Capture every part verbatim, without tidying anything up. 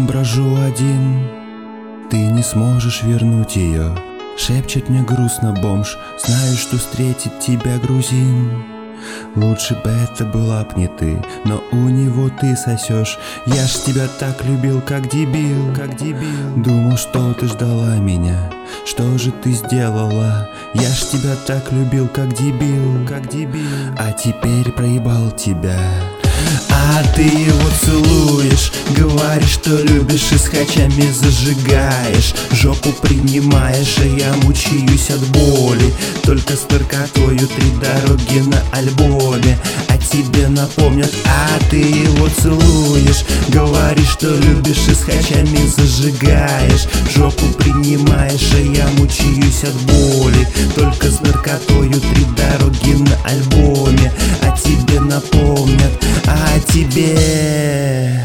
улицам брожу один, ты не сможешь вернуть ее. Шепчет мне грустно бомж, знаю, что встретит тебя грузин. Лучше бы это была б не ты, но у него ты сосешь. Я ж тебя так любил, как дебил, как дебил. Думал, что ты ждала меня, что же ты сделала? Я ж тебя так любил, как дебил, как дебил. А теперь проебал тебя. А ты его целуешь, говоришь, что любишь и с хачами зажигаешь. Жопу принимаешь, а я мучаюсь от боли. Только с наркотою три дороги на альбоме. А тебе напомнят, а ты его целуешь, говоришь, что любишь и с хачами зажигаешь. Жопу принимаешь, а я мучаюсь от боли. Только с наркотою три дороги на альбоме. А тебе напомнят, а тебе.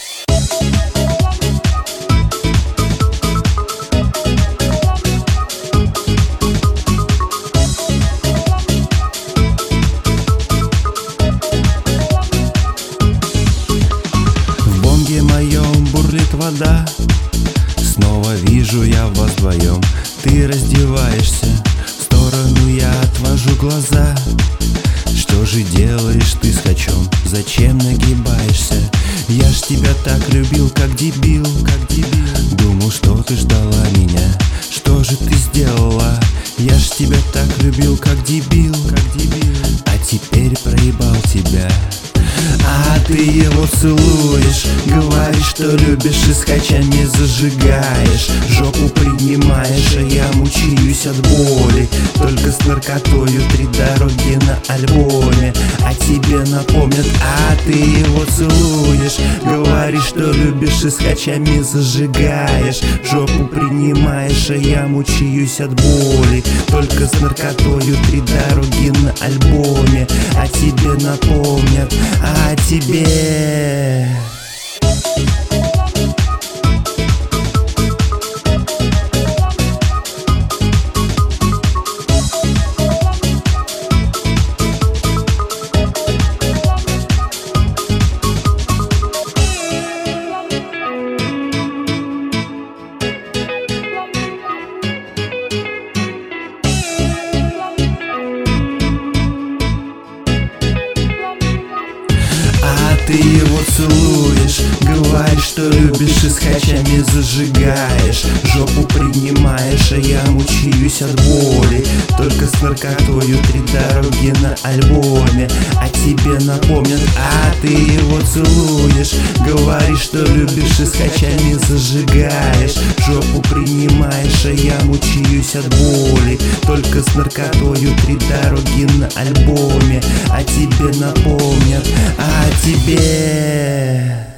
В бонге моем бурлит вода, снова вижу я вас вдвоем. Ты раздеваешься, в сторону я отвожу глаза. Что же делаешь ты с хачом? Зачем нагибаешься? Я ж тебя так любил, как дебил, как дебил. Думал, что ты ждала меня. Что же ты сделала? Я ж тебя так любил, как дебил, как дебил. А теперь проебал тебя. А ты его целуешь, говоришь, что любишь и с хачами зажигаешь. Жопу принимаешь, а я мучаюсь от боли. Только с наркотою три дороги на альбоме. А тебе напомнят, а ты его целуешь, говоришь, что любишь и с хачами зажигаешь. Жопу принимаешь, а я мучаюсь от боли. Только с наркотою три дороги на альбоме. А тебе напомнят, а тебе. Ты его целуешь, говоришь, что любишь и с хачами зажигаешь. Жопу принимаешь, а я мучаюсь от боли. Только с наркотою три дороги на альбоме. А тебе напомнят, а ты его целуешь, говоришь, что любишь и с хачами зажигаешь. Жопу принимаешь, а я мучаюсь от боли. Только с наркотою три дороги на альбоме. А тебе напомнят, а тебе.